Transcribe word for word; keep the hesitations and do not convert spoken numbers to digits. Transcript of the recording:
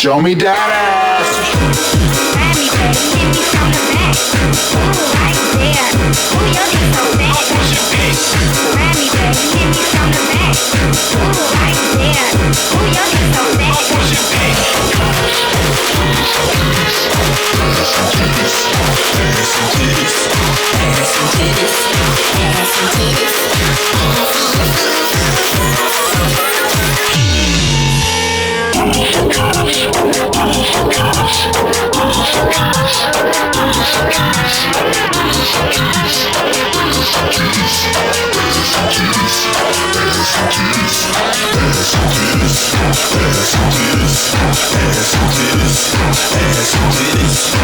Show me that ass. Grab me, baby, hit me from the back. Ooh, right there. Ooh, your dick so fat. Grab me, baby, hit me from the back. Ooh, right there. Ooh, your dick so fat. Ass and titties, ass and titties, ass and titties.